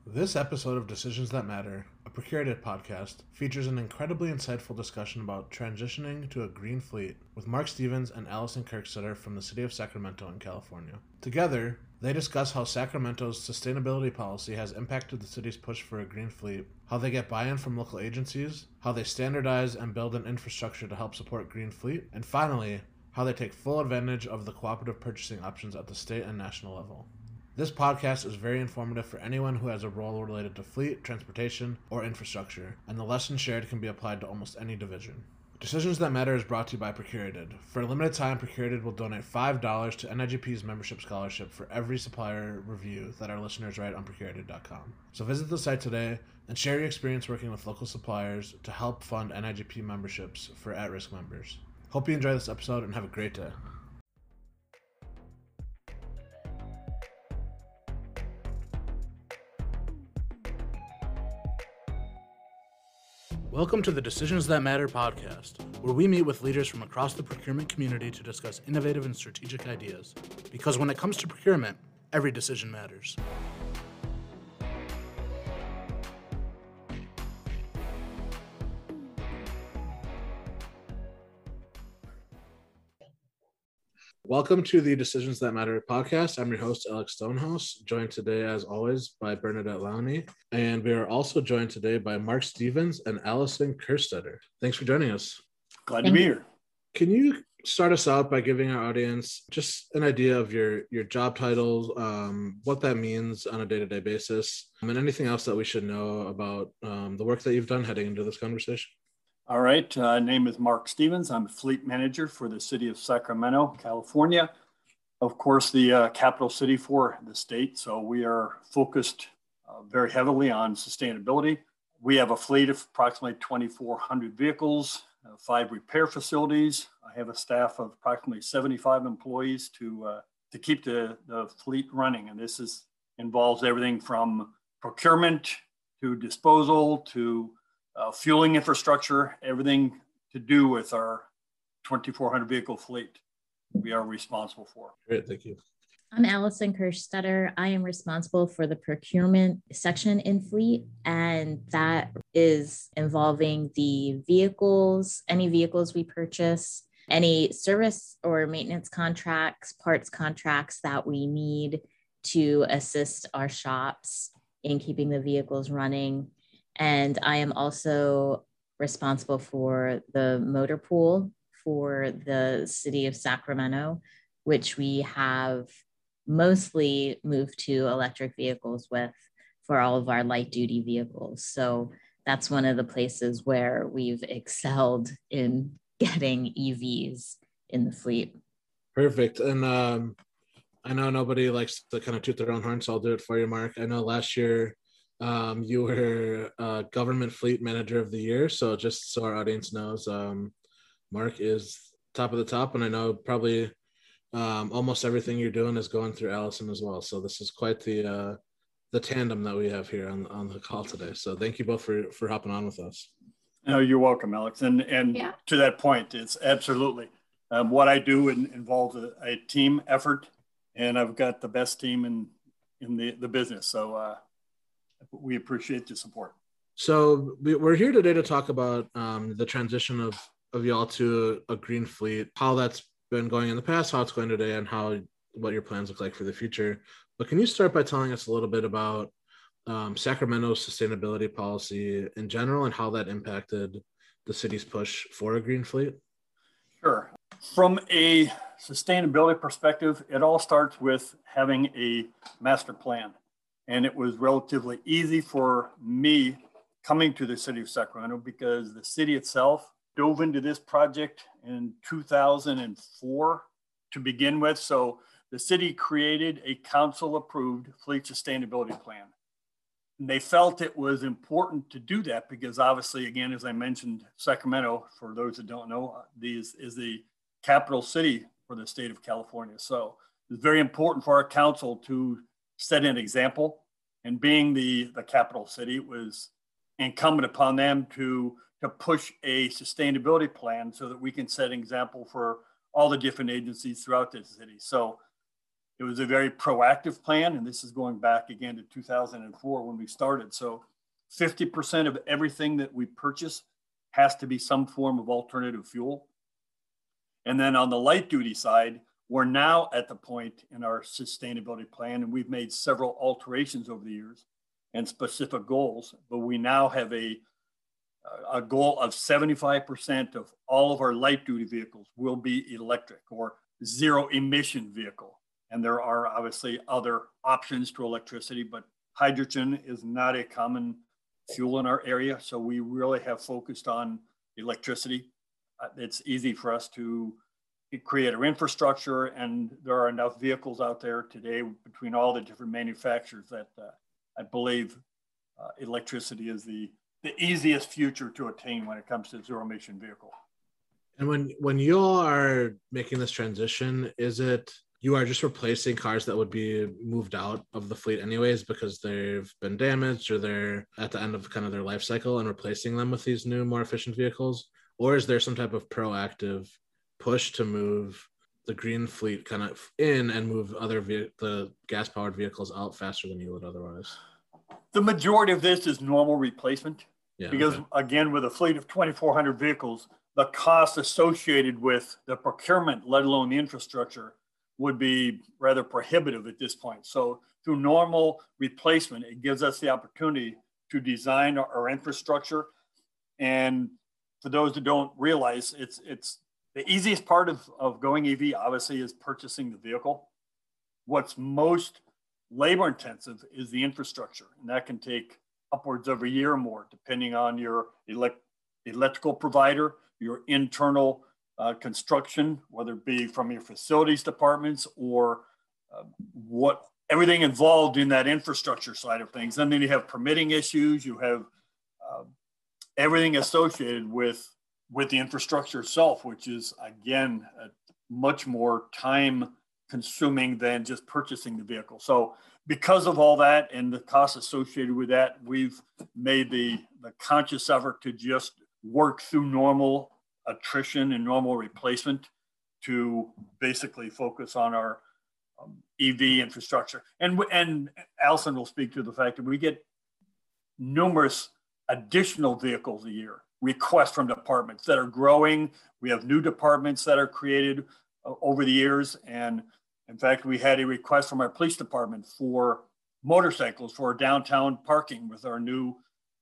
This episode of Decisions That Matter, a Procurated podcast, features an incredibly insightful discussion about transitioning to a green fleet with Mark Stevens and Allison Kirkstetter from the city of Sacramento in California. Together, they discuss how Sacramento's sustainability policy has impacted the city's push for a green fleet, how they get buy-in from local agencies, how they standardize and build an infrastructure to help support green fleet, and finally, how they take full advantage of the cooperative purchasing options at the state and national level. This podcast is very informative for anyone who has a role related to fleet, transportation, or infrastructure, and the lessons shared can be applied to almost any division. Decisions That Matter is brought to you by Procurated. For a limited time, Procurated will donate $5 to NIGP's membership scholarship for every supplier review that our listeners write on Procurated.com. So visit the site today and share your experience working with local suppliers to help fund NIGP memberships for at-risk members. Hope you enjoy this episode and have a great day. Welcome to the Decisions That Matter podcast, where we meet with leaders from across the procurement community to discuss innovative and strategic ideas. Because when it comes to procurement, every decision matters. Welcome to the Decisions That Matter podcast. I'm your host, Alex Stonehouse, joined today, as always, by Bernadette Lowney. And we are also joined today by Mark Stevens and Allison Kirkstetter. Thanks for joining us. Glad to be here. Can you start us out by giving our audience just an idea of your job titles, what that means on a day-to-day basis, and anything else that we should know about the work that you've done heading into this conversation? All right. Name is Mark Stevens. I'm fleet manager for the city of Sacramento, California. Of course, the capital city for the state. So we are focused very heavily on sustainability. We have a fleet of approximately 2,400 vehicles, 5 repair facilities. I have a staff of approximately 75 employees to keep the fleet running. And this involves everything from procurement to disposal to fueling infrastructure, everything to do with our 2,400 vehicle fleet we are responsible for. Great, thank you. I'm Allison Kirkstetter. I am responsible for the procurement section in fleet, and that is involving the vehicles, any vehicles we purchase, any service or maintenance contracts, parts contracts that we need to assist our shops in keeping the vehicles running. And I am also responsible for the motor pool for the city of Sacramento, which we have mostly moved to electric vehicles with for all of our light duty vehicles. So that's one of the places where we've excelled in getting EVs in the fleet. Perfect. And I know nobody likes to kind of toot their own horn, so I'll do it for you, Mark. I know last year you were government fleet manager of the year. So just so our audience knows, Mark is top of the top. And I know probably almost everything you're doing is going through Allison as well. So this is quite the tandem that we have here on the call today. So thank you both for hopping on with us. No, you're welcome, Alex. And yeah. To that point, it's absolutely what I do involves a team effort, and I've got the best team in the business. So we appreciate the support. So we're here today to talk about the transition of y'all to a green fleet, how that's been going in the past, how it's going today, and what your plans look like for the future. But can you start by telling us a little bit about Sacramento's sustainability policy in general and how that impacted the city's push for a green fleet? Sure. From a sustainability perspective, it all starts with having a master plan. And it was relatively easy for me coming to the city of Sacramento because the city itself dove into this project in 2004 to begin with. So the city created a council-approved fleet sustainability plan. And they felt it was important to do that because obviously, again, as I mentioned, Sacramento, for those that don't know, is the capital city for the state of California. So it's very important for our council to set an example, and being the capital city, it was incumbent upon them to push a sustainability plan so that we can set an example for all the different agencies throughout the city. So It was a very proactive plan, and this is going back again to 2004 when we started. So 50% of everything that we purchase has to be some form of alternative fuel. And then on the light duty side, we're now at the point in our sustainability plan, and we've made several alterations over the years and specific goals, but we now have a goal of 75% of all of our light duty vehicles will be electric or zero emission vehicle. And there are obviously other options to electricity, but hydrogen is not a common fuel in our area. So we really have focused on electricity. It's easy for us to create our infrastructure, and there are enough vehicles out there today between all the different manufacturers that I believe electricity is the easiest future to attain when it comes to zero emission vehicle. And when you are making this transition, is it you are just replacing cars that would be moved out of the fleet anyways because they've been damaged or they're at the end of kind of their life cycle and replacing them with these new, more efficient vehicles? Or is there some type of proactive push to move the green fleet kind of in and move the gas-powered vehicles out faster than you would otherwise? The majority of this is normal replacement. Yeah, because okay. Again, with a fleet of 2,400 vehicles, the cost associated with the procurement, let alone the infrastructure, would be rather prohibitive at this point. So through normal replacement, it gives us the opportunity to design our infrastructure. And for those that don't realize, it's the easiest part of going EV obviously is purchasing the vehicle. What's most labor intensive is the infrastructure, and that can take upwards of a year or more, depending on your electrical provider, your internal construction, whether it be from your facilities departments or what everything involved in that infrastructure side of things. And then you have permitting issues, you have everything associated with the infrastructure itself, which is again much more time consuming than just purchasing the vehicle. So because of all that and the costs associated with that, we've made the conscious effort to just work through normal attrition and normal replacement to basically focus on our EV infrastructure. And Allison will speak to the fact that we get numerous additional vehicles a year, requests from departments that are growing. We have new departments that are created over the years. And in fact, we had a request from our police department for motorcycles for downtown parking with our new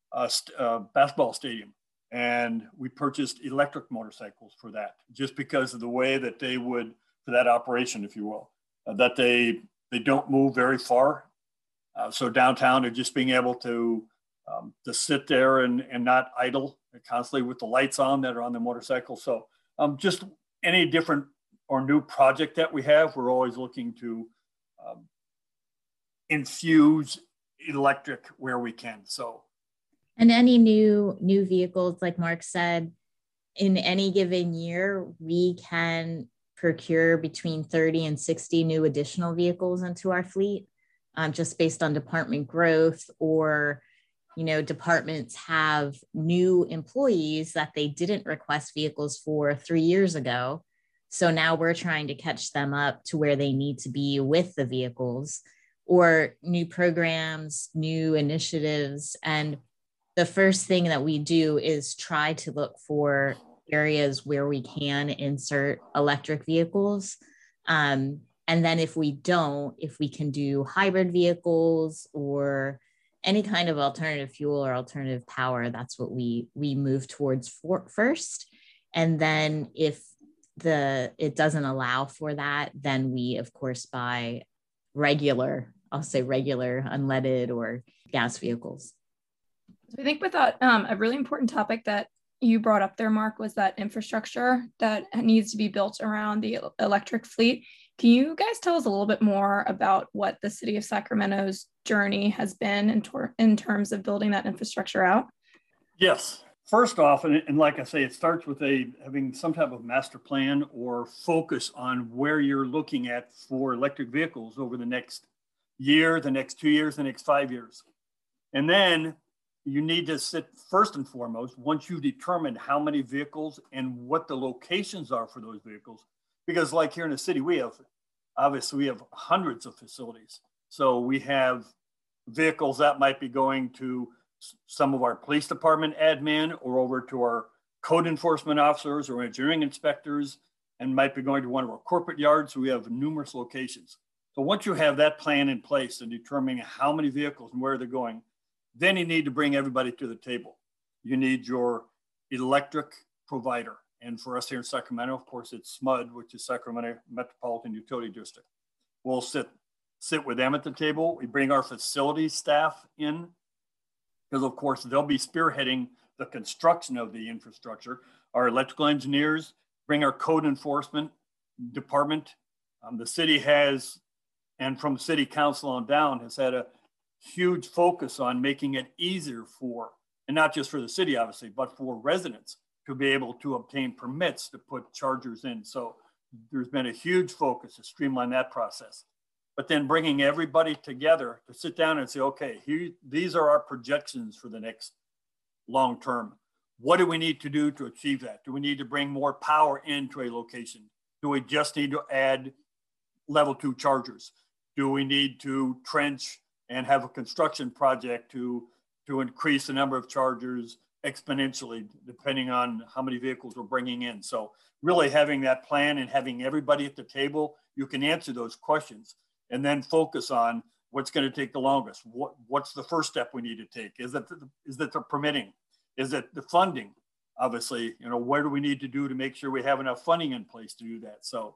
basketball stadium. And we purchased electric motorcycles for that, just because of the way that they would, for that operation, if you will, that they don't move very far. So downtown, they're just being able to sit there and not idle constantly with the lights on that are on the motorcycle. So just any different or new project that we have, we're always looking to infuse electric where we can. So. And any new vehicles, like Mark said, in any given year, we can procure between 30 and 60 new additional vehicles into our fleet, just based on department growth, or, departments have new employees that they didn't request vehicles for 3 years ago. So now we're trying to catch them up to where they need to be with the vehicles, or new programs, new initiatives. And the first thing that we do is try to look for areas where we can insert electric vehicles. And then if we can do hybrid vehicles or any kind of alternative fuel or alternative power, that's what we move towards first. And then if it doesn't allow for that, then we of course buy regular unleaded or gas vehicles. So I think with that, a really important topic that you brought up there, Mark, was that infrastructure that needs to be built around the electric fleet. Can you guys tell us a little bit more about what the city of Sacramento's journey has been in terms of building that infrastructure out? Yes. First off, and like I say, it starts with having some type of master plan or focus on where you're looking at for electric vehicles over the next year, the next 2 years, the next 5 years. And then you need to sit first and foremost, once you've determined how many vehicles and what the locations are for those vehicles, because like here in the city, we have obviously we have hundreds of facilities. So we have vehicles that might be going to some of our police department admin or over to our code enforcement officers or engineering inspectors, and might be going to one of our corporate yards. So we have numerous locations. So once you have that plan in place and determining how many vehicles and where they're going, then you need to bring everybody to the table. You need your electric provider. And for us here in Sacramento, of course, it's SMUD, which is Sacramento Metropolitan Utility District. We'll sit with them at the table. We bring our facility staff in because, of course, they'll be spearheading the construction of the infrastructure. Our electrical engineers bring our code enforcement department. The city has, and from city council on down, has had a huge focus on making it easier for, and not just for the city, obviously, but for residents to be able to obtain permits to put chargers in. So there's been a huge focus to streamline that process. But then bringing everybody together to sit down and say, okay, these are our projections for the next long term. What do we need to do to achieve that? Do we need to bring more power into a location? Do we just need to add level 2 chargers? Do we need to trench and have a construction project to increase the number of chargers exponentially, depending on how many vehicles we're bringing in? So really having that plan and having everybody at the table, you can answer those questions and then focus on what's going to take the longest. What's the first step we need to take? Is it the permitting? Is it the funding? Obviously, what do we need to do to make sure we have enough funding in place to do that? So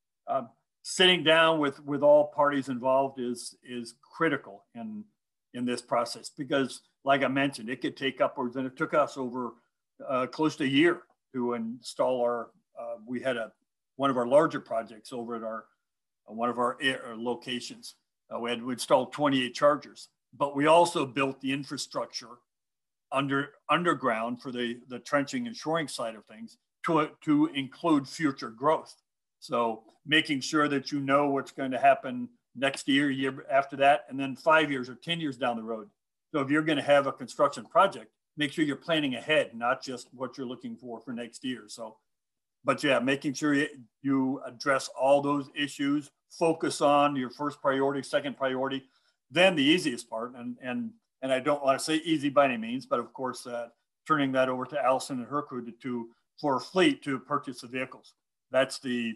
sitting down with all parties involved is critical in this process, because like I mentioned, it could take upwards, and it took us over close to a year to install our, we had one of our larger projects over at one of our locations. We installed 28 chargers, but we also built the infrastructure underground for the trenching and shoring side of things to include future growth. So making sure that you know what's going to happen next year after that, and then 5 years or 10 years down the road. So if you're going to have a construction project, make sure you're planning ahead, not just what you're looking for next year. So, but yeah, making sure you address all those issues, focus on your first priority, second priority, then the easiest part, and I don't want to say easy by any means, but of course, turning that over to Allison and her crew for a fleet to purchase the vehicles. That's the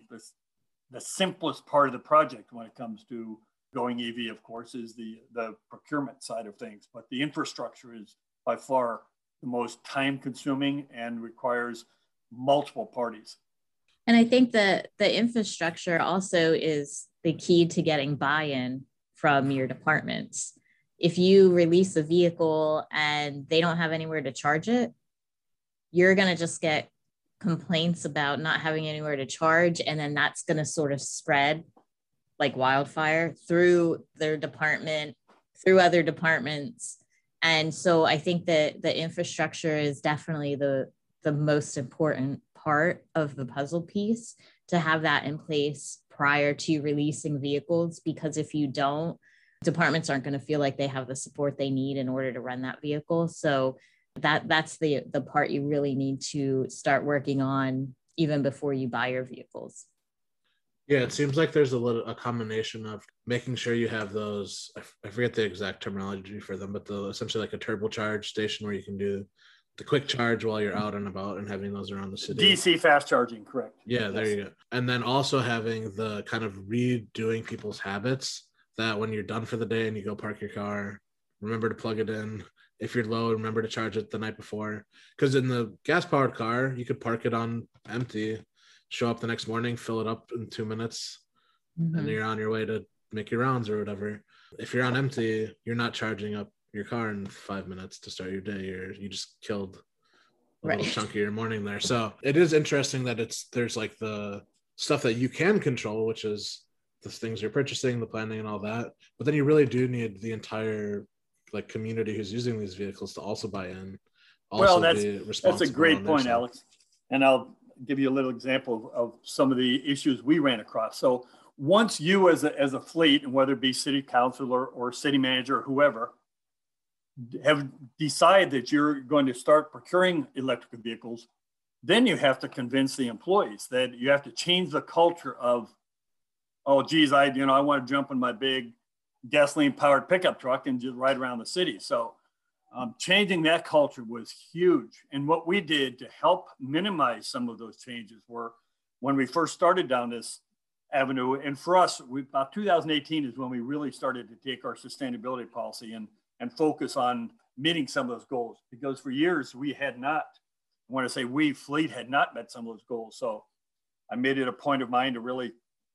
simplest part of the project when it comes to going EV, of course, is the procurement side of things. But the infrastructure is by far the most time consuming and requires multiple parties. And I think that the infrastructure also is the key to getting buy-in from your departments. If you release a vehicle and they don't have anywhere to charge it, you're going to just get complaints about not having anywhere to charge. And then that's going to sort of spread like wildfire through their department, through other departments. And so I think that the infrastructure is definitely the most important part of the puzzle piece, to have that in place prior to releasing vehicles, because if you don't, departments aren't going to feel like they have the support they need in order to run that vehicle. So that's the part you really need to start working on even before you buy your vehicles. Yeah, it seems like there's a combination of making sure you have those, I forget the exact terminology for them, but essentially like a turbocharge station where you can do the quick charge while you're out and about, and having those around the city. DC fast charging, correct. Yeah, there you go. And then also having the kind of redoing people's habits, that when you're done for the day and you go park your car, remember to plug it in. If you're low, remember to charge it the night before. Because in the gas-powered car, you could park it on empty, show up the next morning, fill it up in 2 minutes, and you're on your way to make your rounds or whatever. If you're on empty, you're not charging up your car in 5 minutes to start your day. You just killed a little chunk of your morning there. So it is interesting that there's like the stuff that you can control, which is the things you're purchasing, the planning and all that. But then you really do need the entire like community who's using these vehicles to also buy in. Well, that's a great point, Alex. And I'll give you a little example of some of the issues we ran across. So once you as a fleet, and whether it be city councilor or city manager or whoever, have decided that you're going to start procuring electric vehicles, then you have to convince the employees that you have to change the culture of oh, geez, I want to jump in my big gasoline powered pickup truck and just ride around the city. So changing that culture was huge. And what we did to help minimize some of those changes were when we first started down this avenue. And for us, about 2018 is when we really started to take our sustainability policy and focus on meeting some of those goals, because for years we had not, I want to say Fleet had not met some of those goals. So I made it a point of mine to really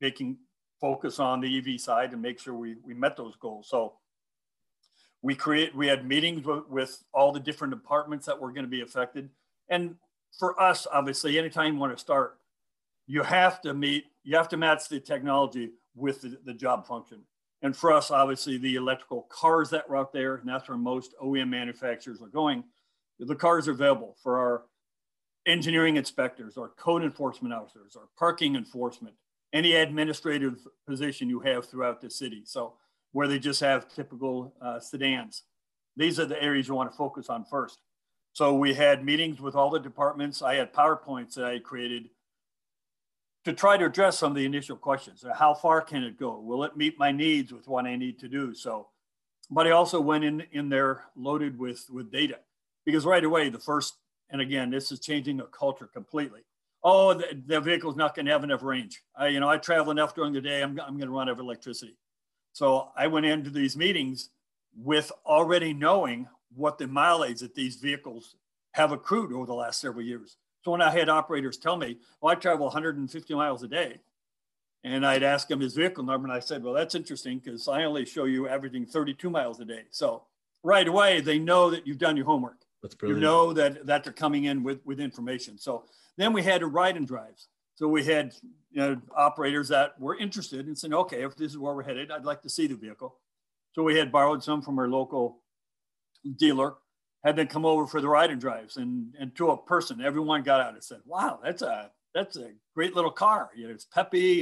focus on the EV side and make sure we met those goals. So we had meetings with all the different departments that were going to be affected. And for us, obviously, anytime you want to start, you have to match the technology with the job function. And for us, obviously, the electrical cars that were out there, and that's where most OEM manufacturers are going, the cars are available for our engineering inspectors, our code enforcement officers, our parking enforcement, any administrative position you have throughout the city. So where they just have typical sedans. These are the areas you want to focus on first. So we had meetings with all the departments. I had PowerPoints that I created to try to address some of the initial questions. How far can it go? Will it meet my needs with what I need to do? So, but I also went in there loaded with data, because right away, and again, this is changing the culture completely. Oh, the vehicle's not going to have enough range. I travel enough during the day. I'm going to run out of electricity. So I went into these meetings with already knowing what the mileage that these vehicles have accrued over the last several years. So when I had operators tell me, I travel 150 miles a day, and I'd ask them his vehicle number, and I said, well, that's interesting because I only show you averaging 32 miles a day. So right away, they know that you've done your homework. That's brilliant. You know that they're coming in with information. So then we had ride and drives. So we had operators that were interested in saying, okay, if this is where we're headed, I'd like to see the vehicle. So we had borrowed some from our local dealer, had them come over for the ride and drives, and to a person, everyone got out and said, wow, that's a great little car. It's peppy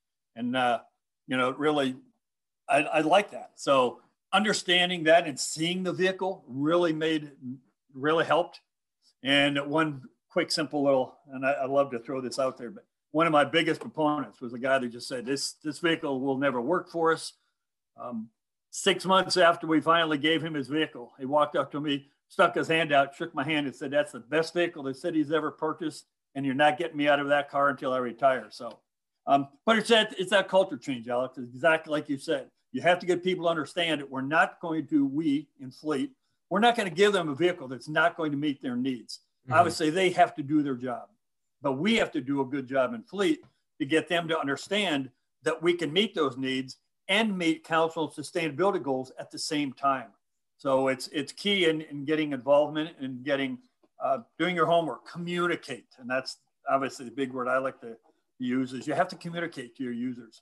and really, I like that. So understanding that and seeing the vehicle really helped. And one quick, simple little, and I love to throw this out there, but one of my biggest proponents was a guy that just said, this vehicle will never work for us. 6 months after we finally gave him his vehicle, he walked up to me, stuck his hand out, shook my hand and said, that's the best vehicle the city's ever purchased. And you're not getting me out of that car until I retire. So, but it's that culture change, Alex. It's exactly like you said. You have to get people to understand that we in Fleet, we're not going to give them a vehicle that's not going to meet their needs. Mm-hmm. Obviously, they have to do their job, but we have to do a good job in Fleet to get them to understand that we can meet those needs and meet council sustainability goals at the same time. So it's key in getting involvement and getting doing your homework, communicate. And that's obviously the big word I like to use is you have to communicate to your users.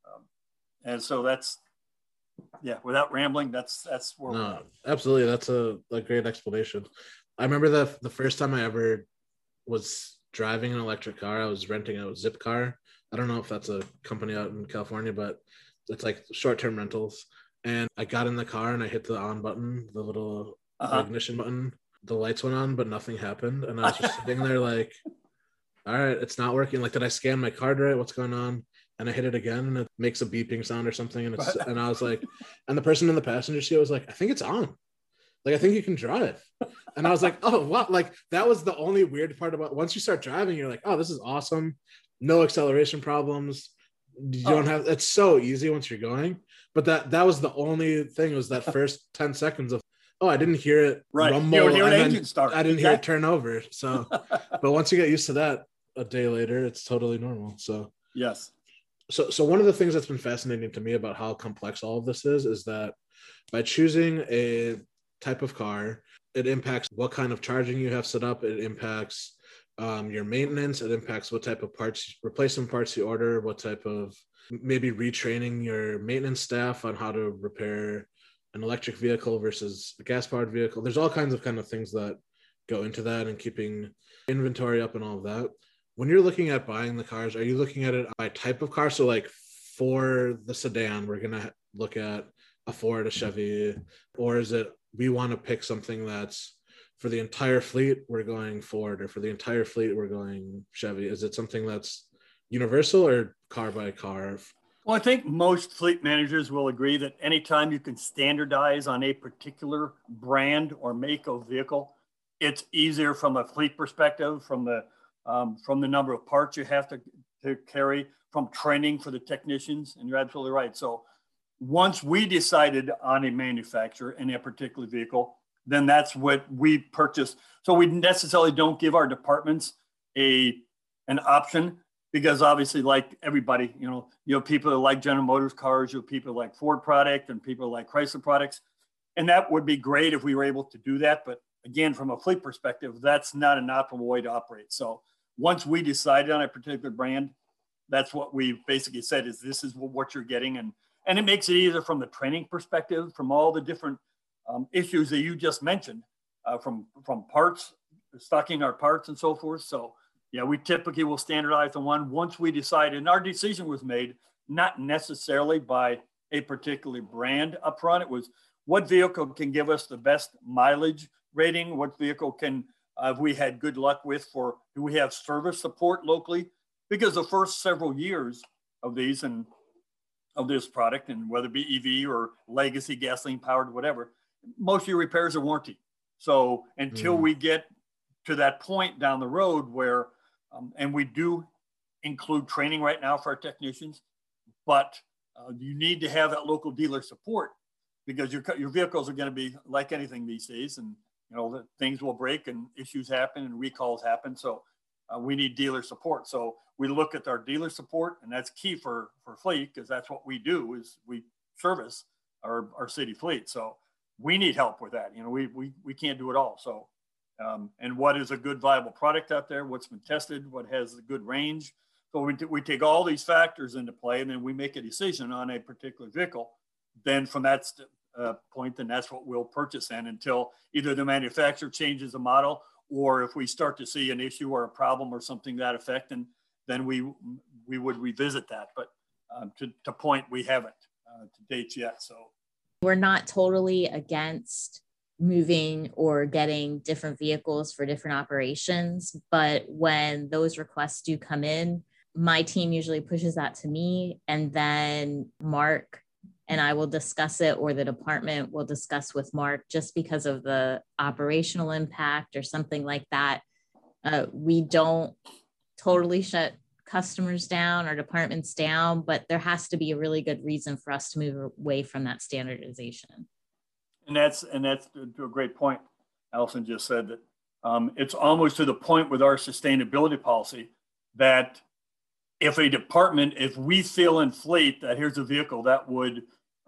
And so that's, without rambling, that's where we're at. Absolutely. That's a great explanation. I remember the first time I ever was driving an electric car, I was renting a Zipcar. I don't know if that's a company out in California, but it's like short-term rentals. And I got in the car and I hit the on button, the little ignition button. The lights went on, but nothing happened. And I was just sitting there like, all right, it's not working. Like, did I scan my card right? What's going on? And I hit it again and it makes a beeping sound or something. And I was like, and the person in the passenger seat was like, I think it's on. Like, I think you can drive. And I was like, oh, what? Like, that was the only weird part about once you start driving, you're like, oh, this is awesome. No acceleration problems. You don't have, it's so easy once you're going. But that was the only thing, was that first 10 seconds of, oh, I didn't hear it rumble. You hear an engine start. I didn't hear it turn over. So, but once you get used to that a day later, it's totally normal. So, yes. So one of the things that's been fascinating to me about how complex all of this is that by choosing a type of car, it impacts what kind of charging you have set up. It impacts your maintenance. It impacts what type of parts, replacement parts you order, what type of maybe retraining your maintenance staff on how to repair an electric vehicle versus a gas-powered vehicle. There's all kinds of things that go into that, and keeping inventory up and all of that. When you're looking at buying the cars, are you looking at it by type of car? So like for the sedan, we're going to look at a Ford, a Chevy, or is it we want to pick something that's for the entire fleet, we're going Ford, or for the entire fleet, we're going Chevy? Is it something that's universal or car by car? Well, I think most fleet managers will agree that anytime you can standardize on a particular brand or make of vehicle, it's easier from a fleet perspective, from the number of parts you have to carry, from training for the technicians. And you're absolutely right. So once we decided on a manufacturer in a particular vehicle, then that's what we purchase. So we necessarily don't give our departments an option, because obviously, like everybody, you know, people that like General Motors cars, you have people like Ford product and people like Chrysler products. And that would be great if we were able to do that. But again, from a fleet perspective, that's not an optimal way to operate. So once we decided on a particular brand, that's what we basically said is this is what you're getting. And it makes it easier from the training perspective, from all the different issues that you just mentioned, from parts, stocking our parts and so forth. So yeah, we typically will standardize on one once we decide, and our decision was made not necessarily by a particular brand upfront. It was what vehicle can give us the best mileage rating, what vehicle can we had good luck with for, do we have service support locally? Because the first several years of these and of this product, and whether it be EV or legacy gasoline powered, whatever, most of your repairs are warranty. So until we get to that point down the road where and we do include training right now for our technicians, but you need to have that local dealer support, because your vehicles are going to be like anything these days, and you know things will break and issues happen and recalls happen. So we need dealer support. So we look at our dealer support, and that's key for fleet, because that's what we do is we service our city fleet. So we need help with that. You know, we can't do it all. So. And what is a good viable product out there, what's been tested, what has a good range. So we take all these factors into play, and then we make a decision on a particular vehicle. Then from that point, then that's what we'll purchase in, until either the manufacturer changes the model, or if we start to see an issue or a problem or something to that effect, and then we would revisit that. But to point, we haven't to date yet. So we're not totally against moving or getting different vehicles for different operations. But when those requests do come in, my team usually pushes that to me, and then Mark and I will discuss it, or the department will discuss with Mark, just because of the operational impact or something like that. We don't totally shut customers down or departments down, but there has to be a really good reason for us to move away from that standardization. And that's to a great point. Allison just said that it's almost to the point with our sustainability policy that if we feel in fleet that here's a vehicle that would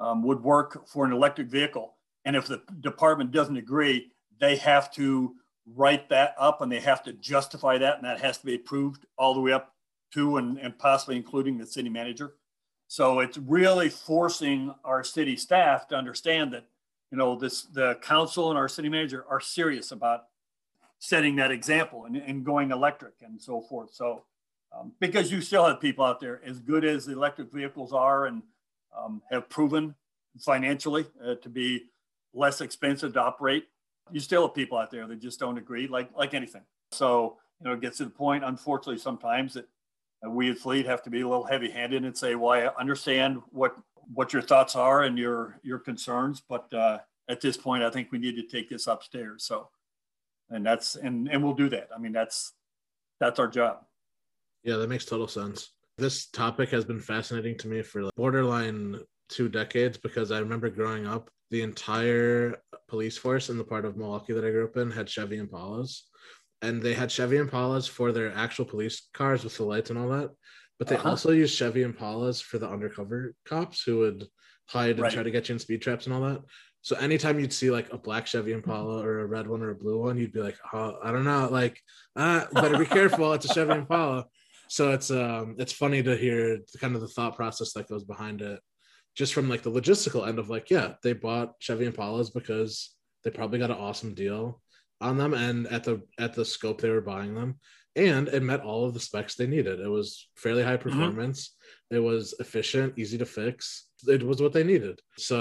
work for an electric vehicle, and if the department doesn't agree, they have to write that up and they have to justify that, and that has to be approved all the way up to and possibly including the city manager. So it's really forcing our city staff to understand that, you know, the council and our city manager are serious about setting that example and going electric and so forth. So because you still have people out there, as good as the electric vehicles are and have proven financially to be less expensive to operate, you still have people out there that just don't agree, like anything. So, you know, it gets to the point, unfortunately, sometimes that we at Fleet have to be a little heavy-handed and say, well, I understand what your thoughts are and your concerns, but at this point, I think we need to take this upstairs. So, and we'll do that. I mean, that's our job. Yeah, that makes total sense. This topic has been fascinating to me for like borderline 2 decades, because I remember growing up, the entire police force in the part of Milwaukee that I grew up in had Chevy Impalas, and they had Chevy Impalas for their actual police cars with the lights and all that. But they also used Chevy Impalas for the undercover cops who would hide and try to get you in speed traps and all that. So anytime you'd see like a black Chevy Impala or a red one or a blue one, you'd be like, oh, I don't know, like, better be careful. It's a Chevy Impala. So it's funny to hear kind of the thought process that goes behind it, just from like the logistical end of like, yeah, they bought Chevy Impalas because they probably got an awesome deal on them and at the scope they were buying them, and it met all of the specs they needed. It was fairly high performance. It was efficient, easy to fix. It was what they needed. So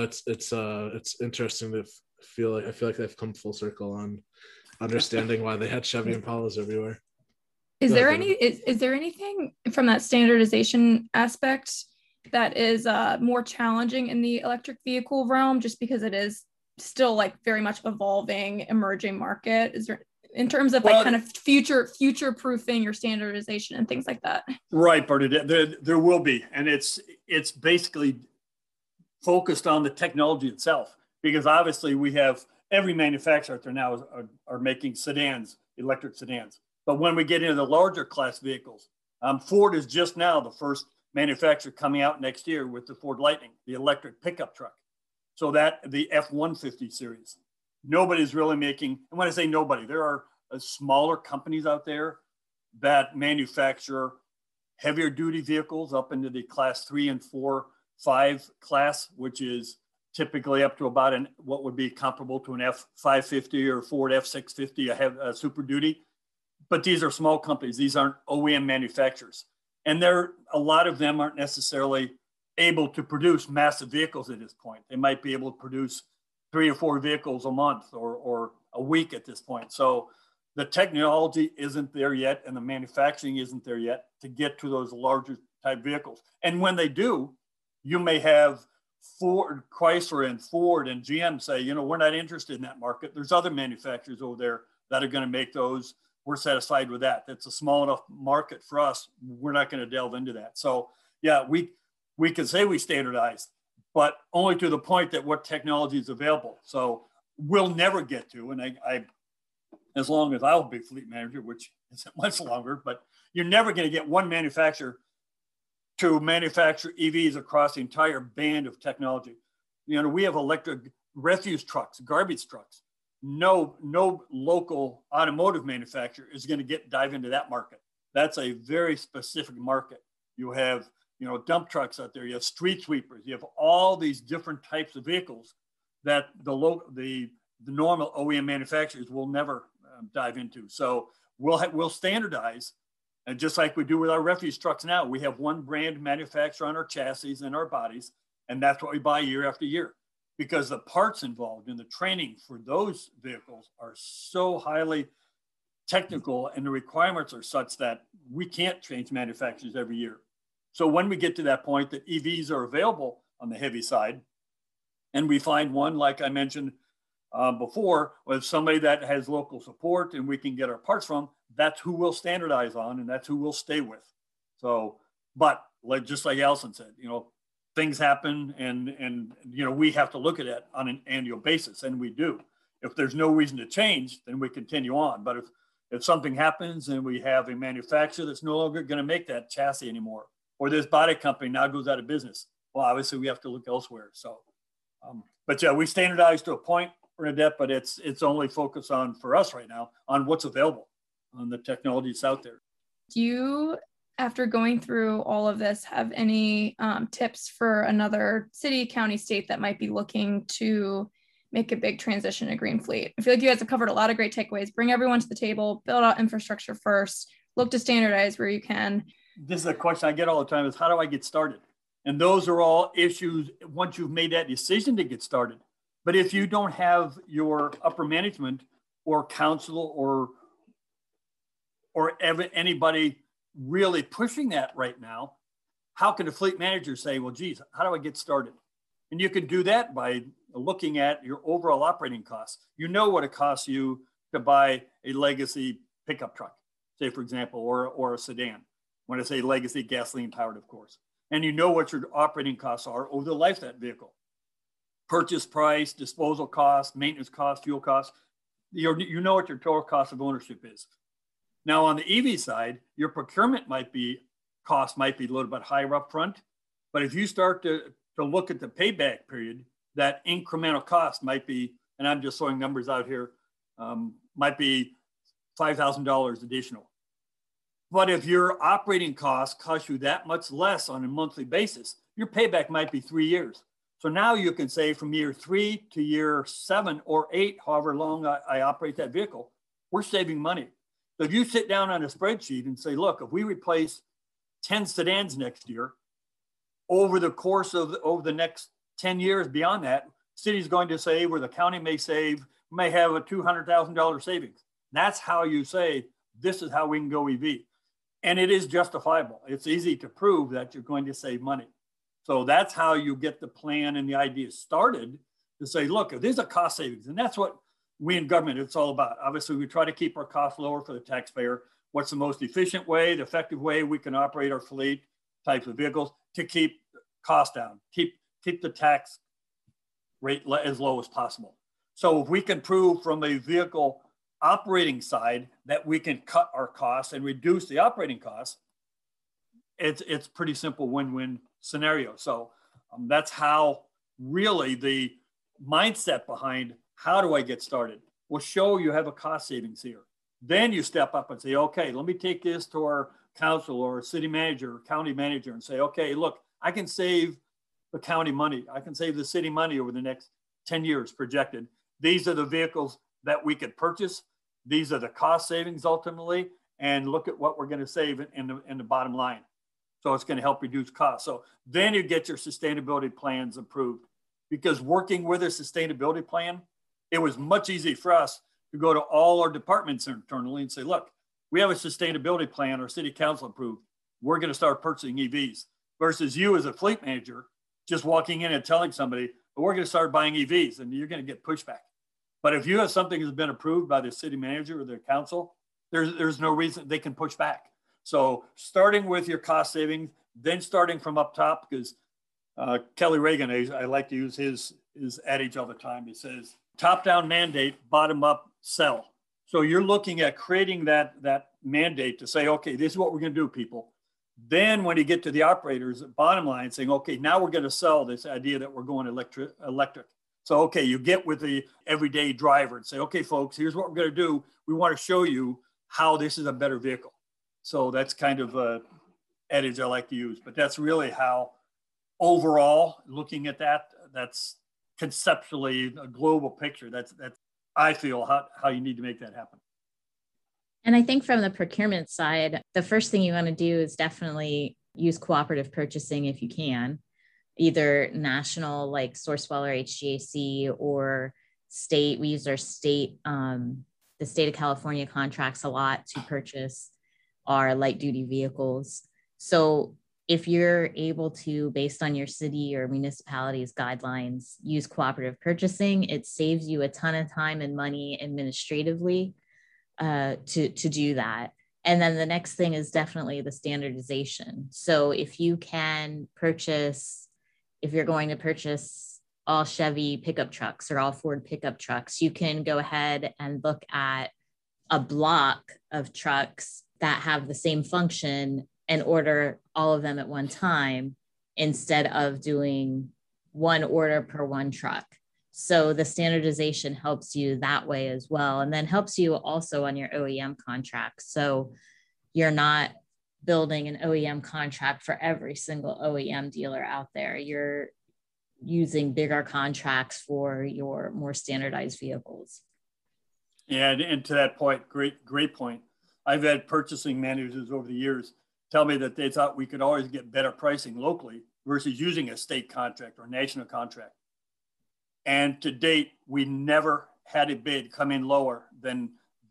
it's interesting to feel like they've come full circle on understanding why they had Chevy Impalas everywhere. Is there anything from that standardization aspect that is more challenging in the electric vehicle realm, just because it is still like very much evolving, emerging market? Is there, in terms of like kind of future proofing your standardization and things like that? Right, Bernadette, there will be. And it's basically focused on the technology itself, because obviously we have every manufacturer out there now are making sedans, electric sedans. But when we get into the larger class vehicles, Ford is just now the first manufacturer coming out next year with the Ford Lightning, the electric pickup truck. So that the F-150 series, nobody's really making, and when I say nobody, there are smaller companies out there that manufacture heavier duty vehicles up into the class 3 and 4, 5 class, which is typically up to about what would be comparable to an F-550 or Ford F-650, a Super Duty. But these are small companies. These aren't OEM manufacturers. And a lot of them aren't necessarily able to produce massive vehicles at this point. They might be able to produce 3 or 4 vehicles a month or a week at this point. So the technology isn't there yet, and the manufacturing isn't there yet to get to those larger type vehicles. And when they do, you may have Ford, Chrysler and Ford and GM say, you know, we're not interested in that market. There's other manufacturers over there that are going to make those. We're satisfied with that. That's a small enough market for us. We're not going to delve into that. So yeah, we can say we standardized, but only to the point that what technology is available. So we'll never get to, and I as long as I'll be fleet manager, which isn't much longer, but you're never going to get one manufacturer to manufacture EVs across the entire band of technology. You know, we have electric refuse trucks, garbage trucks. No local automotive manufacturer is going to dive into that market. That's a very specific market. You have, you know, dump trucks out there. You have street sweepers. You have all these different types of vehicles that the normal OEM manufacturers will never dive into. So we'll standardize, and just like we do with our refuse trucks now, we have one brand manufacturer on our chassis and our bodies, and that's what we buy year after year, because the parts involved in the training for those vehicles are so highly technical, and the requirements are such that we can't change manufacturers every year. So when we get to that point that EVs are available on the heavy side, and we find one, like I mentioned before, with somebody that has local support and we can get our parts from, that's who we'll standardize on, and that's who we'll stay with. So, but just like Allison said, you know, things happen, and you know, we have to look at it on an annual basis, and we do. If there's no reason to change, then we continue on. But if something happens and we have a manufacturer that's no longer going to make that chassis anymore, or this body company now goes out of business, well, obviously we have to look elsewhere. So, but yeah, we standardize to a point, Bernadette, but it's only focused on, for us right now, on what's available, on the technology that's out there. Do you, after going through all of this, have any tips for another city, county, state that might be looking to make a big transition to green fleet? I feel like you guys have covered a lot of great takeaways. Bring everyone to the table, build out infrastructure first, look to standardize where you can. This is a question I get all the time, is how do I get started? And those are all issues once you've made that decision to get started. But if you don't have your upper management or council or anybody really pushing that right now, how can a fleet manager say, well, geez, how do I get started? And you can do that by looking at your overall operating costs. You know what it costs you to buy a legacy pickup truck, say, for example, or a sedan. When I say legacy, gasoline powered, of course. And you know what your operating costs are over the life of that vehicle. Purchase price, disposal cost, maintenance cost, fuel cost. You know what your total cost of ownership is. Now on the EV side, your procurement cost might be a little bit higher up front, but if you start to look at the payback period, that incremental cost might be, and I'm just throwing numbers out here, might be $5,000 additional. But if your operating costs cost you that much less on a monthly basis, your payback might be 3 years. So now you can say from year 3 to year 7 or 8, however long I operate that vehicle, we're saving money. So if you sit down on a spreadsheet and say, look, if we replace 10 sedans next year, over the course of over the next 10 years beyond that, the city's going to save, or the county may have a $200,000 savings. That's how you say, this is how we can go EV. And it is justifiable. It's easy to prove that you're going to save money. So that's how you get the plan and the idea started to say, look, there's a cost savings. And that's what we in government, it's all about. Obviously, we try to keep our costs lower for the taxpayer. What's the most efficient way, the effective way we can operate our fleet types of vehicles to keep costs down, keep the tax rate as low as possible. So if we can prove from a vehicle operating side that we can cut our costs and reduce the operating costs, it's pretty simple win-win scenario. So that's how really the mindset behind how do I get started will show you have a cost savings here. Then you step up and say, okay, let me take this to our council or city manager or county manager and say, okay, look, I can save the county money. I can save the city money over the next 10 years projected. These are the vehicles that we could purchase. These are the cost savings ultimately. And look at what we're going to save in the bottom line. So it's going to help reduce costs. So then you get your sustainability plans approved. Because working with a sustainability plan, it was much easier for us to go to all our departments internally and say, look, we have a sustainability plan our city council approved. We're going to start purchasing EVs versus you as a fleet manager just walking in and telling somebody, we're going to start buying EVs and you're going to get pushback. But if you have something that's been approved by the city manager or the council, there's no reason they can push back. So starting with your cost savings, then starting from up top, because Kelly Reagan, I like to use his adage all the time. He says, top-down mandate, bottom-up sell. So you're looking at creating that mandate to say, okay, this is what we're going to do, people. Then when you get to the operators, bottom line, saying, okay, now we're going to sell this idea that we're going electric. So, okay, you get with the everyday driver and say, okay, folks, here's what we're going to do. We want to show you how this is a better vehicle. So that's kind of an adage I like to use, but that's really how overall looking at that's conceptually a global picture. That's I feel how you need to make that happen. And I think from the procurement side, the first thing you want to do is definitely use cooperative purchasing if you can, either national like Sourcewell or HGAC or state. We use our state, the state of California contracts a lot to purchase our light duty vehicles. So if you're able to, based on your city or municipality's guidelines, use cooperative purchasing, it saves you a ton of time and money administratively to do that. And then the next thing is definitely the standardization. So if you can purchase, if you're going to purchase all Chevy pickup trucks or all Ford pickup trucks, you can go ahead and look at a block of trucks that have the same function and order all of them at one time instead of doing one order per one truck. So the standardization helps you that way as well, and then helps you also on your OEM contracts. So you're not building an OEM contract for every single OEM dealer out there. You're using bigger contracts for your more standardized vehicles. Yeah, and to that point, great point. I've had purchasing managers over the years tell me that they thought we could always get better pricing locally versus using a state contract or national contract. And to date, we never had a bid come in lower than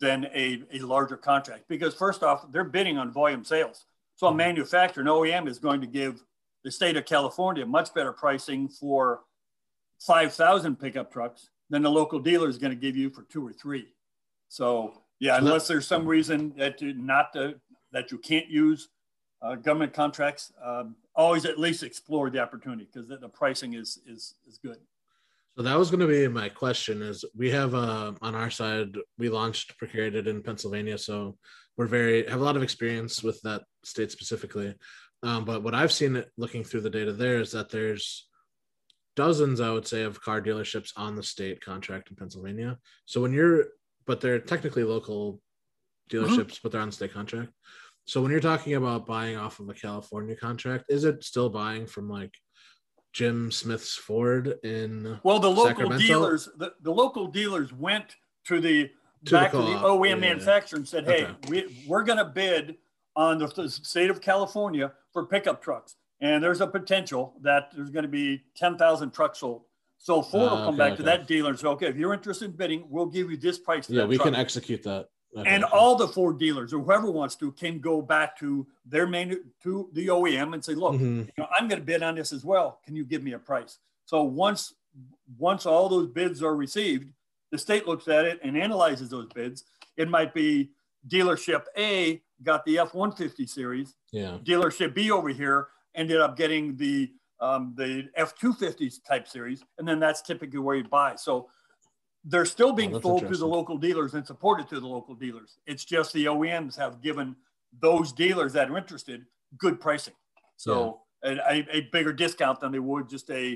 a larger contract. Because first off, they're bidding on volume sales. So a manufacturer, an OEM, is going to give the state of California much better pricing for 5,000 pickup trucks than the local dealer is going to give you for 2 or 3. So yeah, unless there's some reason that you can't use government contracts, always at least explore the opportunity because the pricing is good. So that was going to be my question. Is we have on our side, we launched Procurated in Pennsylvania, so have a lot of experience with that state specifically. But what I've seen looking through the data there is that there's dozens, I would say, of car dealerships on the state contract in Pennsylvania. So but they're technically local dealerships, but they're on the state contract. So when you're talking about buying off of a California contract, is it still buying from like Jim Smith's Ford in the local Sacramento? Dealers, the local dealers went to the OEM manufacturer and said, hey, we're going to bid on the state of California for pickup trucks. And there's a potential that there's going to be 10,000 trucks sold. So Ford will come back to that dealer and say, okay, if you're interested in bidding, we'll give you this price. Yeah, we can execute that. Okay. And all the Ford dealers or whoever wants to can go back to their to the OEM and say, look, I'm going to bid on this as well. Can you give me a price? So once all those bids are received, the state looks at it and analyzes those bids. It might be dealership A got the F-150 series. Yeah. Dealership B over here ended up getting the F-250 type series. And then that's typically where you buy. So they're still being sold to the local dealers and supported to the local dealers. It's just the OEMs have given those dealers that are interested good pricing. So a bigger discount than they would just a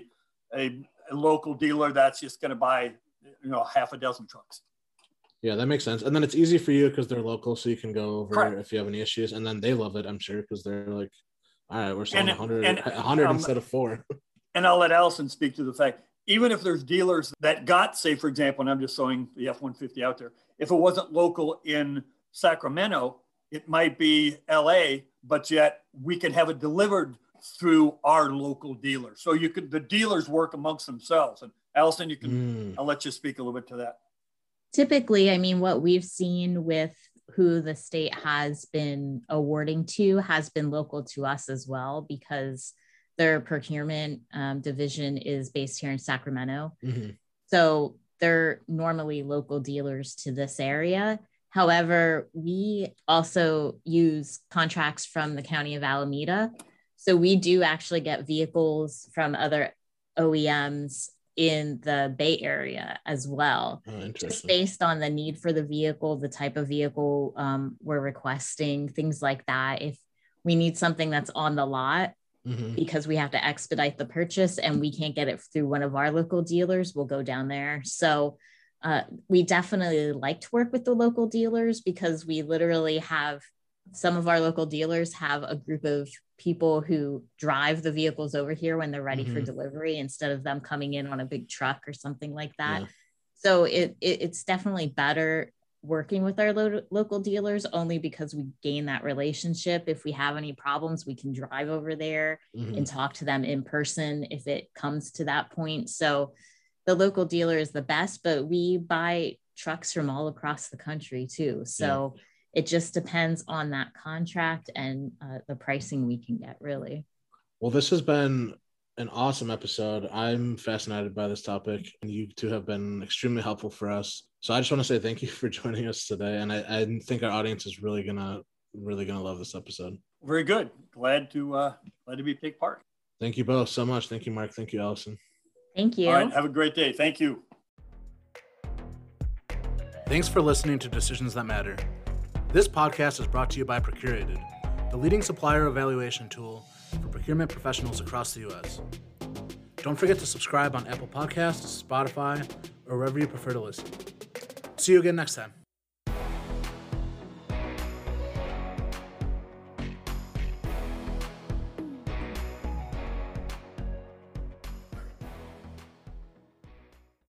local dealer that's just going to buy, half a dozen trucks. Yeah, that makes sense. And then it's easy for you because they're local, so you can go over Correct. if you have any issues. And then they love it, I'm sure, because they're like, all right, we're selling 100 instead of 4. And I'll let Allison speak to the fact, even if there's dealers that got, say, for example, and I'm just throwing the F-150 out there, if it wasn't local in Sacramento, it might be LA, but yet we can have it delivered through our local dealer. So the dealers work amongst themselves. And Allison, I'll let you speak a little bit to that. Typically, I mean, what we've seen with who the state has been awarding to has been local to us as well, because their procurement division is based here in Sacramento. So they're normally local dealers to this area. However, we also use contracts from the County of Alameda. So we do actually get vehicles from other OEMs in the Bay Area as well, just based on the need for the vehicle, the type of vehicle we're requesting, things like that. If we need something that's on the lot, because we have to expedite the purchase and we can't get it through one of our local dealers, we'll go down there. So we definitely like to work with the local dealers, because we literally have some of our local dealers have a group of people who drive the vehicles over here when they're ready for delivery, instead of them coming in on a big truck or something like that. So it's definitely better working with our local dealers, only because we gain that relationship. If we have any problems, we can drive over there and talk to them in person if it comes to that point. So the local dealer is the best, but we buy trucks from all across the country too. So it just depends on that contract and the pricing we can get, really. Well, this has been an awesome episode. I'm fascinated by this topic, and you two have been extremely helpful for us. So I just want to say thank you for joining us today. And I think our audience is really gonna love this episode. Very good. Glad to be take part. Thank you both so much. Thank you, Mark. Thank you, Allison. Thank you. All right. Have a great day. Thank you. Thanks for listening to Decisions That Matter. This podcast is brought to you by Procurated, the leading supplier evaluation tool for procurement professionals across the U.S. Don't forget to subscribe on Apple Podcasts, Spotify, or wherever you prefer to listen. See you again next time.